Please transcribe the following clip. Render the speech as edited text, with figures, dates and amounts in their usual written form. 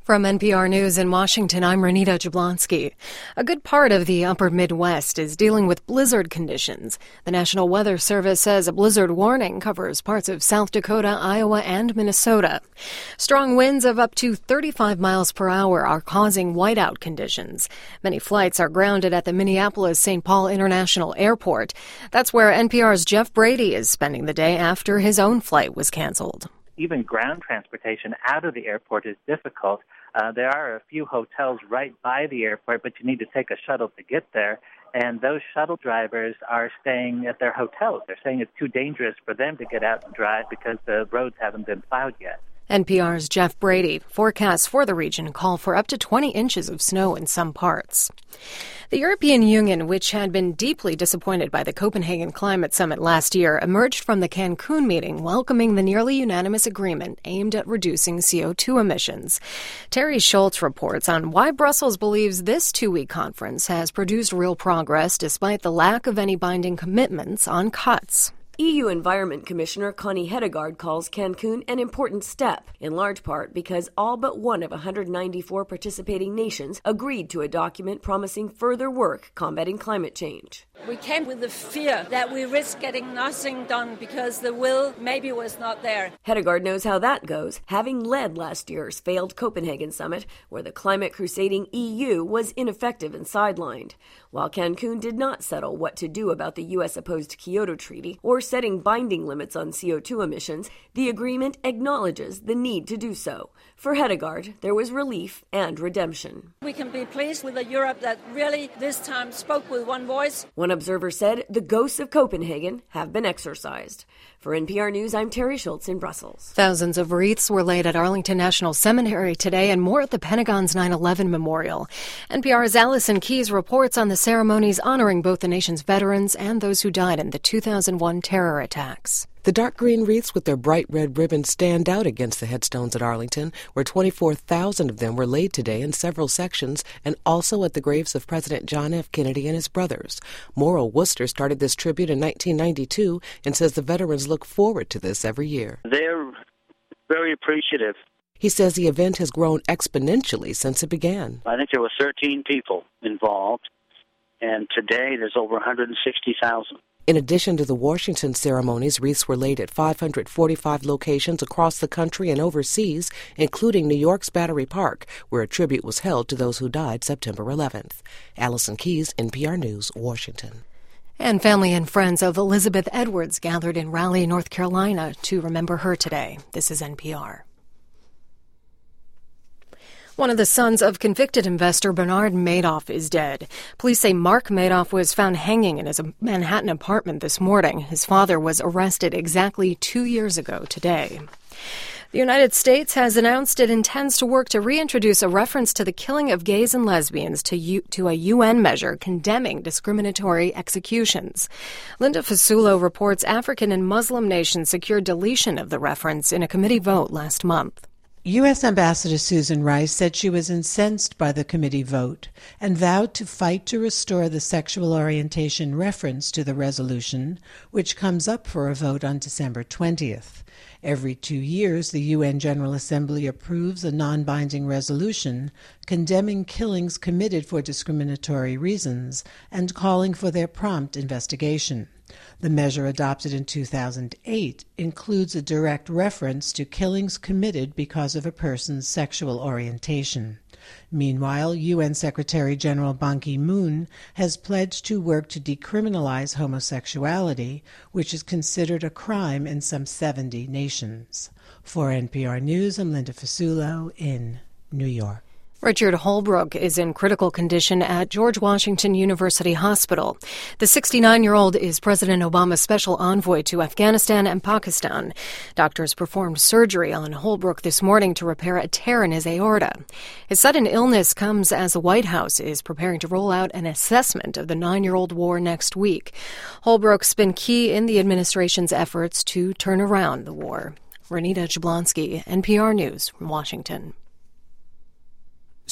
From NPR News in Washington, I'm Renita Jablonski. A good part of the upper Midwest is dealing with blizzard conditions. The National Weather Service says a blizzard warning covers parts of South Dakota, Iowa, and Minnesota. Strong winds of up to 35 miles per hour are causing whiteout conditions. Many flights are grounded at the Minneapolis-St. Paul International Airport. That's where NPR's Jeff Brady is spending the day after his own flight was canceled. Even ground transportation out of the airport is difficult. There are a few hotels right by the airport, but you need to take a shuttle to get there. And those shuttle drivers are staying at their hotels. They're saying it's too dangerous for them to get out and drive because the roads haven't been plowed yet. NPR's Jeff Brady. Forecasts for the region call for up to 20 inches of snow in some parts. The European Union, which had been deeply disappointed by the Copenhagen Climate Summit last year, emerged from the Cancun meeting welcoming the nearly unanimous agreement aimed at reducing CO2 emissions. Terry Schultz reports on why Brussels believes this two-week conference has produced real progress despite the lack of any binding commitments on cuts. EU Environment Commissioner Connie Hedegaard calls Cancun an important step, in large part because all but one of 194 participating nations agreed to a document promising further work combating climate change. We came with the fear that we risk getting nothing done because the will maybe was not there. Hedegaard knows how that goes, having led last year's failed Copenhagen summit, where the climate-crusading EU was ineffective and sidelined. While Cancun did not settle what to do about the U.S.-opposed Kyoto Treaty or setting binding limits on CO2 emissions, the agreement acknowledges the need to do so. For Hedegaard, there was relief and redemption. We can be pleased with a Europe that really this time spoke with one voice. One observer said the ghosts of Copenhagen have been exorcised. For NPR News, I'm Terry Schultz in Brussels. Thousands of wreaths were laid at Arlington National Cemetery today and more at the Pentagon's 9/11 memorial. NPR's Allison Keyes reports on the ceremonies honoring both the nation's veterans and those who died in the 2001 terror attacks. The dark green wreaths with their bright red ribbons stand out against the headstones at Arlington, where 24,000 of them were laid today in several sections, and also at the graves of President John F. Kennedy and his brothers. Morrow Worcester started this tribute in 1992 and says the veterans look forward to this every year. They're very appreciative. He says the event has grown exponentially since it began. I think there were 13 people involved, and today there's over 160,000. In addition to the Washington ceremonies, wreaths were laid at 545 locations across the country and overseas, including New York's Battery Park, where a tribute was held to those who died September 11th. Allison Keyes, NPR News, Washington. And family and friends of Elizabeth Edwards gathered in Raleigh, North Carolina to remember her today. This is NPR. One of the sons of convicted investor Bernard Madoff is dead. Police say Mark Madoff was found hanging in his Manhattan apartment this morning. His father was arrested exactly 2 years ago today. The United States has announced it intends to work to reintroduce a reference to the killing of gays and lesbians to a UN measure condemning discriminatory executions. Linda Fasulo reports African and Muslim nations secured deletion of the reference in a committee vote last month. U.S. Ambassador Susan Rice said she was incensed by the committee vote and vowed to fight to restore the sexual orientation reference to the resolution, which comes up for a vote on December 20th. Every 2 years, the UN General Assembly approves a non-binding resolution condemning killings committed for discriminatory reasons and calling for their prompt investigation. The measure adopted in 2008 includes a direct reference to killings committed because of a person's sexual orientation. Meanwhile, UN Secretary General Ban Ki-moon has pledged to work to decriminalize homosexuality, which is considered a crime in some 70 nations. For NPR News, I'm Linda Fasulo in New York. Richard Holbrooke is in critical condition at George Washington University Hospital. The 69-year-old is President Obama's special envoy to Afghanistan and Pakistan. Doctors performed surgery on Holbrooke this morning to repair a tear in his aorta. His sudden illness comes as the White House is preparing to roll out an assessment of the 9-year-old war next week. Holbrooke's been key in the administration's efforts to turn around the war. Renita Jablonski, NPR News from Washington.